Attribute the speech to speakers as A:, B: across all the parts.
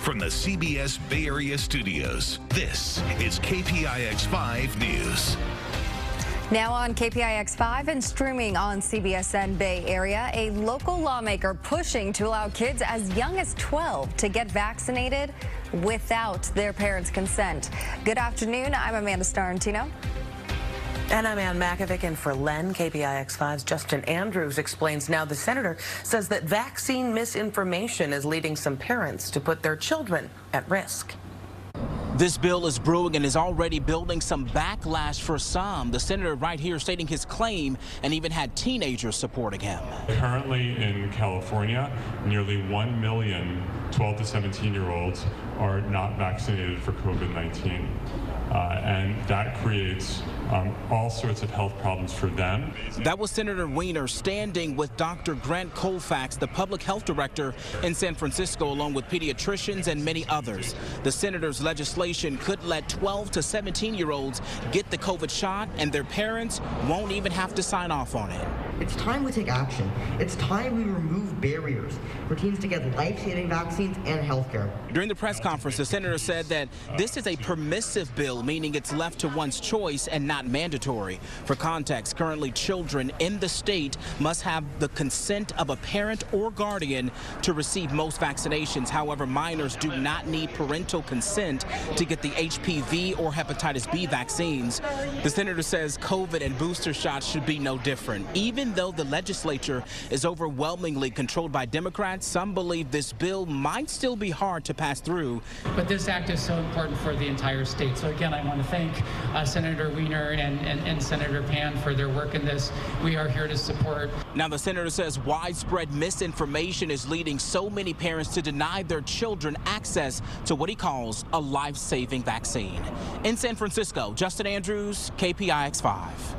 A: From the CBS Bay Area studios, this is KPIX 5 News.
B: Now on KPIX 5 and streaming on CBSN Bay Area, a local lawmaker pushing to allow kids as young as 12 to get vaccinated without their parents' consent. Good afternoon. I'm Amanda Starantino.
C: And I'm Ann Makovic, and for Len, KPIX 5's Justin Andrews explains now the senator says that vaccine misinformation is leading some parents to put their children at risk.
D: This bill is brewing and is already building some backlash for some. The senator right here stating his claim and even had teenagers supporting him.
E: Currently in California, nearly 1 million 12 to 17-year-olds are not vaccinated for COVID-19. And that creates all sorts of health problems for them.
D: That was Senator Wiener standing with Dr. Grant Colfax, the public health director in San Francisco, along with pediatricians and many others. The senator's legislation could let 12 to 17-year-olds get the COVID shot, and their parents won't even have to sign off on it.
F: It's time we take action. It's time we remove barriers for teens to get life-saving vaccines and health care.
D: During the press conference, the senator said that this is a permissive bill, meaning it's left to one's choice and not mandatory. For context, currently children in the state must have the consent of a parent or guardian to receive most vaccinations. However, minors do not need parental consent to get the HPV or hepatitis B vaccines. The senator says COVID and booster shots should be no different. Even though the legislature is overwhelmingly controlled by Democrats, some believe this bill might still be hard to pass through.
G: But this act is so important for the entire state. So again, I want to thank Senator Wiener and Senator Pan for their work in this. We are here to support.
D: Now, the senator says widespread misinformation is leading so many parents to deny their children access to what he calls a life-saving vaccine. In San Francisco, Justin Andrews, KPIX 5.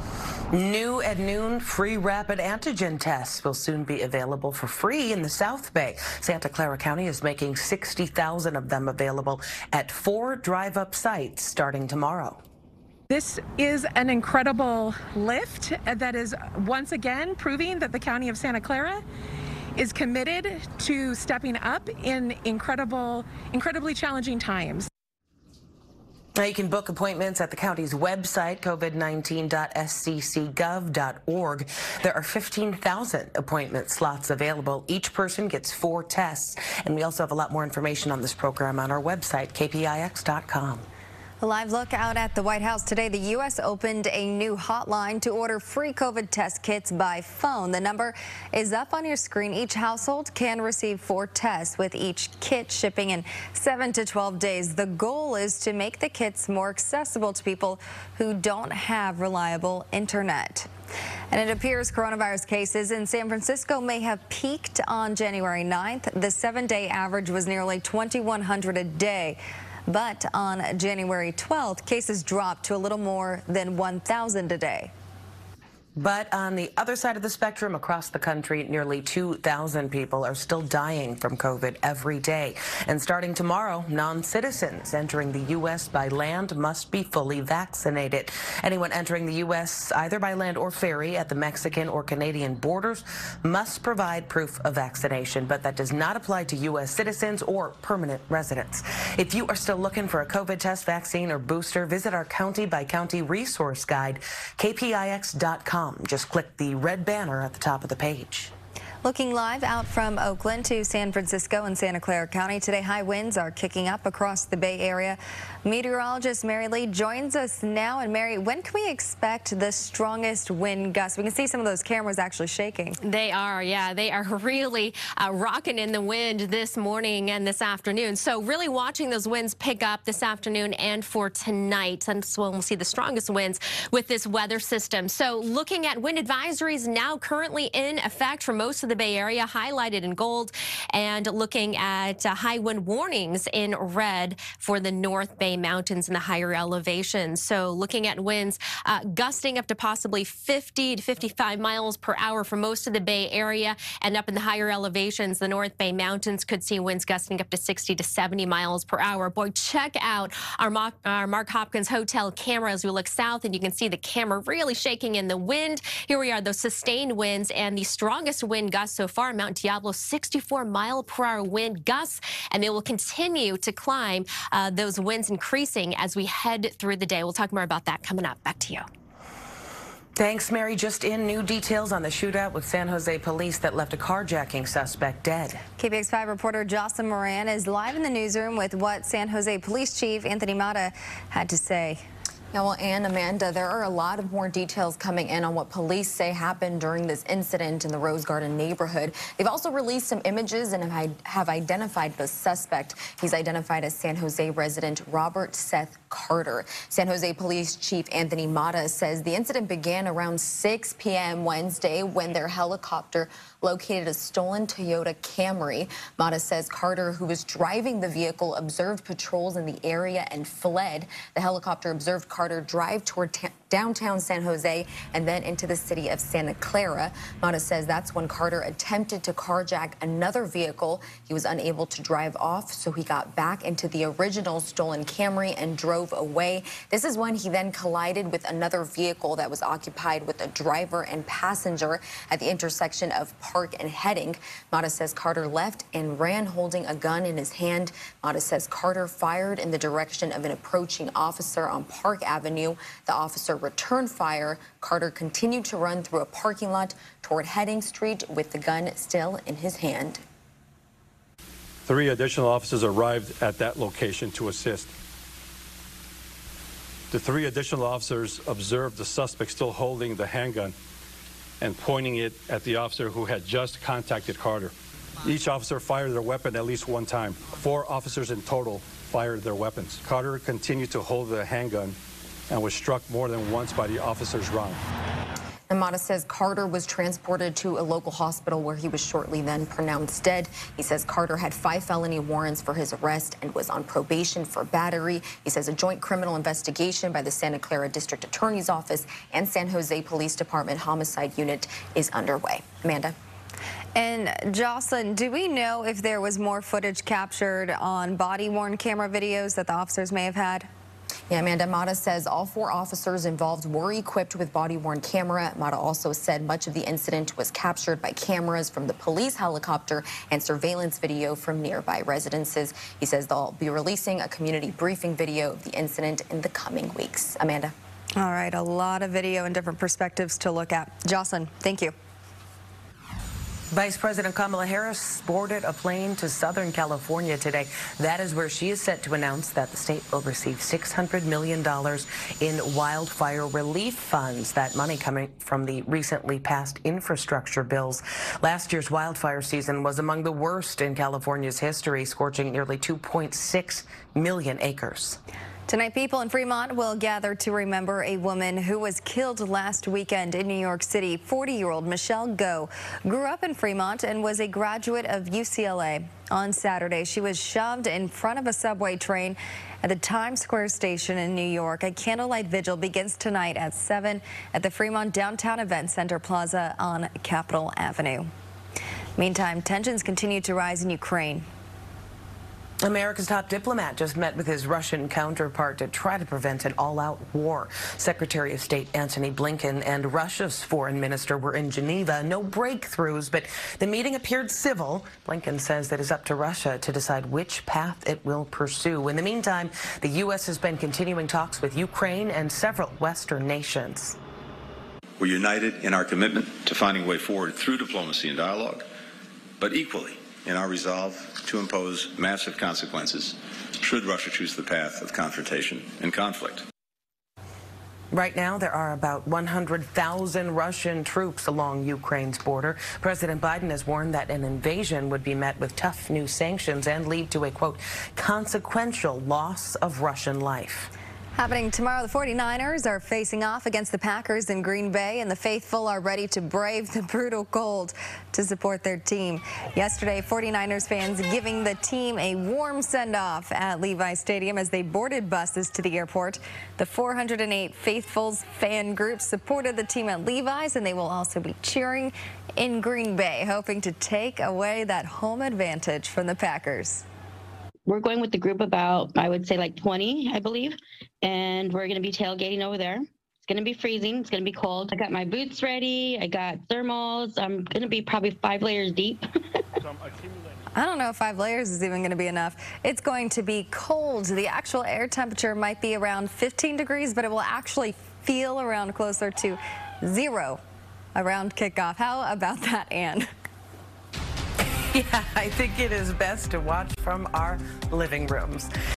C: New at noon, free rapid antigen tests will soon be available for free in the South Bay. Santa Clara County is making 60,000 of them available at 4 drive-up sites starting tomorrow.
H: This is an incredible lift that is once again proving that the County of Santa Clara is committed to stepping up in incredibly challenging times.
C: Now you can book appointments at the county's website, covid19.scc.gov.org. There are 15,000 appointment slots available. Each person gets 4 tests. And we also have a lot more information on this program on our website, kpix.com.
B: A live look out at the White House today. The U.S. opened a new hotline to order free COVID test kits by phone. The number is up on your screen. Each household can receive 4 tests, with each kit shipping in 7 to 12 days. The goal is to make the kits more accessible to people who don't have reliable internet. And it appears coronavirus cases in San Francisco may have peaked on January 9th. The 7-day average was nearly 2,100 a day. But on January 12th, cases dropped to a little more than 1,000 a day.
C: But on the other side of the spectrum, across the country, nearly 2,000 people are still dying from COVID every day. And starting tomorrow, non-citizens entering the U.S. by land must be fully vaccinated. Anyone entering the U.S. either by land or ferry at the Mexican or Canadian borders must provide proof of vaccination, but that does not apply to U.S. citizens or permanent residents. If you are still looking for a COVID test, vaccine, or booster, visit our county-by-county resource guide, kpix.com. Just click the red banner at the top of the page.
B: Looking live out from Oakland to San Francisco and Santa Clara County today, high winds are kicking up across the Bay Area. Meteorologist Mary Lee joins us now. And Mary, when can we expect the strongest wind gusts? We can see some of those cameras actually shaking.
I: They are, yeah, they are really rocking in the wind this morning and this afternoon. So really watching those winds pick up this afternoon and for tonight. And so we'll see the strongest winds with this weather system. So looking at wind advisories now currently in effect for most of the Bay Area, highlighted in gold, and looking at high wind warnings in red for the North Bay Mountains and the higher elevations. So looking at winds gusting up to possibly 50 to 55 miles per hour for most of the Bay Area, and up in the higher elevations, the North Bay Mountains could see winds gusting up to 60 to 70 miles per hour. Boy, check out our Mark Hopkins Hotel camera as we look south, and you can see the camera really shaking in the wind. Here we are, those sustained winds and the strongest wind gusts forecast so far. Mount Diablo, 64-mile-per-hour wind gusts, and they will continue to climb, those winds increasing as we head through the day. We'll talk more about that coming up. Back to you.
C: Thanks, Mary. Just in, new details on the shootout with San Jose police that left a carjacking suspect dead.
B: KPIX5 reporter Jocelyn Moran is live in the newsroom with what San Jose Police Chief Anthony Mata had to say.
J: Yeah, well, and Amanda, there are a lot of more details coming in on what police say happened during this incident in the Rose Garden neighborhood. They've also released some images and have identified the suspect. He's identified as San Jose resident Robert Seth Carter. San Jose Police Chief Anthony Mata says the incident began around 6 p.m. Wednesday when their helicopter located a stolen Toyota Camry. Mata says Carter, who was driving the vehicle, observed patrols in the area and fled. The helicopter observed Carter drive toward downtown San Jose and then into the city of Santa Clara. Mata says that's when Carter attempted to carjack another vehicle. He was unable to drive off, so he got back into the original stolen Camry and drove away. This is when he then collided with another vehicle that was occupied with a driver and passenger at the intersection of Park and Heading. Mata says Carter left and ran holding a gun in his hand. Mata says Carter fired in the direction of an approaching officer on Park Avenue. The officer returned fire. Carter continued to run through a parking lot toward Heading Street with the gun still in his hand.
K: 3 additional officers arrived at that location to assist. The 3 additional officers observed the suspect still holding the handgun and pointing it at the officer who had just contacted Carter. Each officer fired their weapon at least one time. 4 officers in total fired their weapons. Carter continued to hold the handgun and was struck more than once by the officer's round.
J: Mata says Carter was transported to a local hospital where he was shortly then pronounced dead. He says Carter had 5 felony warrants for his arrest and was on probation for battery. He says a joint criminal investigation by the Santa Clara District Attorney's Office and San Jose Police Department Homicide Unit is underway. Amanda.
B: And Jocelyn, do we know if there was more footage captured on body-worn camera videos that the officers may have had?
J: Yeah, Amanda, Mata says all 4 officers involved were equipped with body-worn camera. Mata also said much of the incident was captured by cameras from the police helicopter and surveillance video from nearby residences. He says they'll be releasing a community briefing video of the incident in the coming weeks. Amanda.
B: All right, a lot of video and different perspectives to look at. Jocelyn, thank you.
C: Vice President Kamala Harris boarded a plane to Southern California today. That is where she is set to announce that the state will receive $600 million in wildfire relief funds. That money coming from the recently passed infrastructure bills. Last year's wildfire season was among the worst in California's history, scorching nearly 2.6 million acres.
B: Tonight, people in Fremont will gather to remember a woman who was killed last weekend in New York City. 40-year-old Michelle Go grew up in Fremont and was a graduate of UCLA. On Saturday, she was shoved in front of a subway train at the Times Square station in New York. A candlelight vigil begins tonight at 7 at the Fremont Downtown Event Center Plaza on Capitol Avenue. Meantime, tensions continue to rise in Ukraine.
C: America's top diplomat just met with his Russian counterpart to try to prevent an all-out war. Secretary of State Antony Blinken and Russia's foreign minister were in Geneva. No breakthroughs, but the meeting appeared civil. Blinken says that it's up to Russia to decide which path it will pursue. In the meantime, the U.S. has been continuing talks with Ukraine and several Western nations.
L: We're united in our commitment to finding a way forward through diplomacy and dialogue, but equally in our resolve to impose massive consequences should Russia choose the path of confrontation and conflict.
C: Right now, there are about 100,000 Russian troops along Ukraine's border. President Biden has warned that an invasion would be met with tough new sanctions and lead to a, quote, consequential loss of Russian life.
B: Happening tomorrow, the 49ers are facing off against the Packers in Green Bay, and the faithful are ready to brave the brutal cold to support their team. Yesterday, 49ers fans giving the team a warm send-off at Levi's Stadium as they boarded buses to the airport. The 408 Faithfuls fan group supported the team at Levi's, and they will also be cheering in Green Bay, hoping to take away that home advantage from the Packers.
M: We're going with the group about, I would say, like 20, I believe, and we're going to be tailgating over there. It's going to be freezing. It's going to be cold. I got my boots ready. I got thermals. I'm going to be probably 5 layers deep.
B: I don't know if 5 layers is even going to be enough. It's going to be cold. The actual air temperature might be around 15 degrees, but it will actually feel around closer to 0 around kickoff. How about that, Ann?
C: Yeah, I think it is best to watch from our living rooms.